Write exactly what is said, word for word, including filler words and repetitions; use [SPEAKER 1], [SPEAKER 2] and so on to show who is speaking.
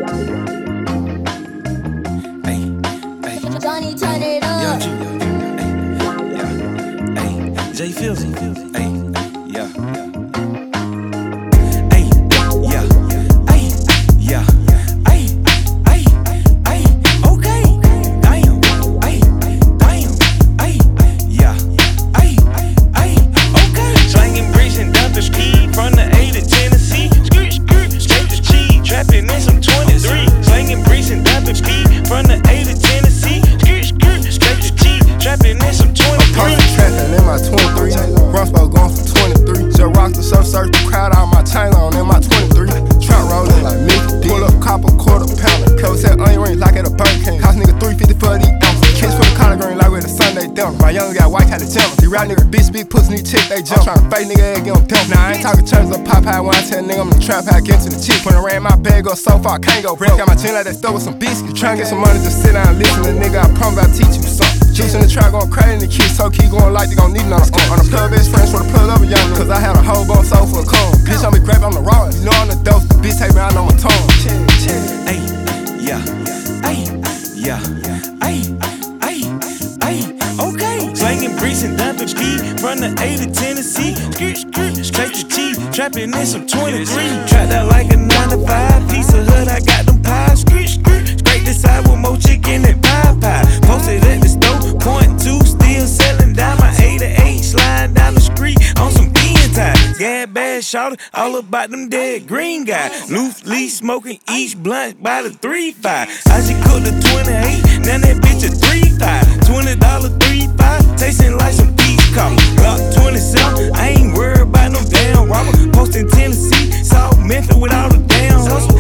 [SPEAKER 1] Johnny, turn it up.
[SPEAKER 2] Young G, ay, yeah, ay, Jay Fields, ay, yeah, ay, yeah, ay, yeah, ay, ay, ay, okay, damn, ay, damn, ay, yeah, ay, ay, okay. Slanging bricks and dump the ski from the A to Tennessee. Skirt, skirt, straight to cheese, trapping in some twenty-three. Slanging bricks and dump the ski from the A to Tennessee. Trapping in some twenty-three.
[SPEAKER 3] I'm trapping in my twenty-three. Rumspo going for twenty-three. Just rock the surf, search the crowd out my chain on in my twenty-three. Trap rolling like Mickey D. Pull up copper, quarter pounder. Cover set onion rings like at a Burger King. Cost nigga three fifty for these ounces. Kids put a collard green like with a Sunday dinner. My young got white had a temper. These rap nigga bitch, big pussy, need chick, they jump. I'm tryna fake nigga ass, get them pimp. Now I ain't talking churches or Popeye when I tell nigga I'm the trap how I get to the chick. When I ran my bag up so far, I can't go broke. Got my chin like that stuff with some biscuits. Tryna get some money, just sit down and listen to nigga. I promise I'll teach you something. Juice in the trap going crazy and the kids so keep going like they gon' need another on. On the club best friends for the plug up a young nigga. Cause I had a whole bone soul for a cone. Bitch on me grab on the raw. You know I'm the dope. The bitch take me out on my tongue.
[SPEAKER 2] Ay, yeah, ay, yeah, ay, ay, ay, okay. Slanging bricks and dumping ski from the A to Tennessee. Skirt, skirt, straight to cheese, trapping in some twenty-three. Trapped out like a nine to five. Piece of hood, I got them pies. Skirt, skirt, straight this side with more chicken and pie pie. Posted at the stove, point two, still selling down my A to eight, sliding down the street on some bean time. Yeah, bad shouted, all about them dead green guys. Loose leaf smoking each blunt by the three five. I just cooked the twenty-eight, now that bitch a three five. Twenty dollar three five, tasting like some peach coffee. Glock twenty-seven, I ain't worried about no damn robber. Posting Tennessee, South Memphis with all the damn hustle.